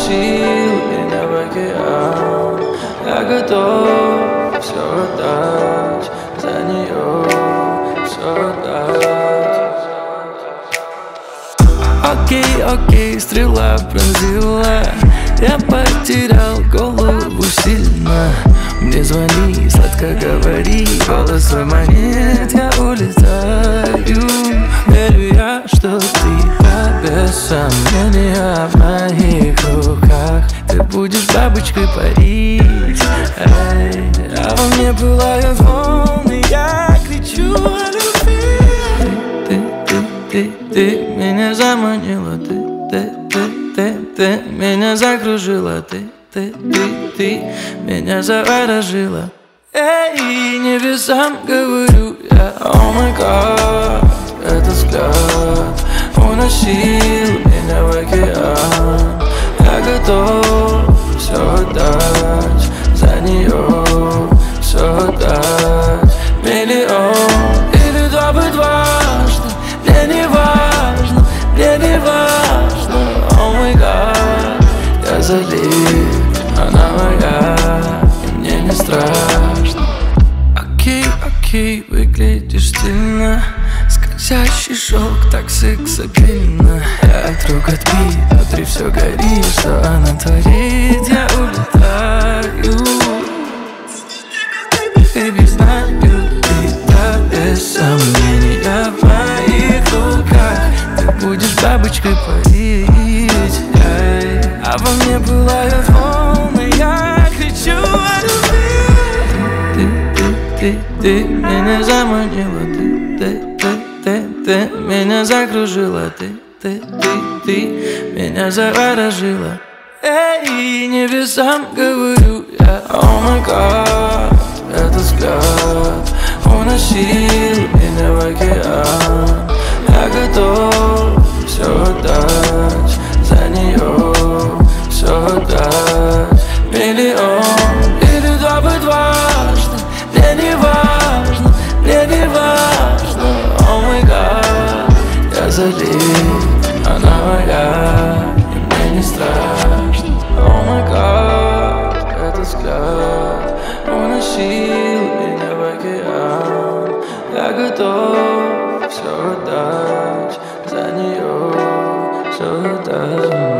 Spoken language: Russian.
уносил меня в океан. Я готов все отдать, за нее все отдать. Окей, окей, стрела пронзила. Я потерял голову сильно. Мне звони, сладко говори, голос свой манит. Я улетаю, верю я, что ты без сомнения в моих руках. Ты будешь бабочкой парить, эй. А во мне пылают волны, я кричу о любви. Ты меня заманила, ты меня закружила, ты меня заворожила. Эй, небесам говорю я, о май гад, этот взгляд уносил меня в океан. Я готов все отдать, за нее все отдать. Миллион или два быть важно, мне не важно, мне не важно. О май гад, я залит, она моя, и мне не страшно. Окей, окей, выглядишь стильно. Скользящий шелк, так сексапильно. Я от рук отбит, внутри все горит. Что она творит, я улетаю. Baby, знаю, ты без сомнения в моих руках. Ты будешь бабочкой парить, а во мне пылают волны, я кричу о любви. Ты меня заманила, ты меня закружила, ты меня заворожила. Эй, небесам говорю я, о май гад, этот взгляд уносил меня в океан. Я готов все отдать, за нее все отдать. Миллион или два быть важно, мне не важно, мне не важно. О май гад, я залит, она моя, и мне не страшно. О май гад, этот взгляд уносил меня в океан. Я готов все отдать, за нее все отдать.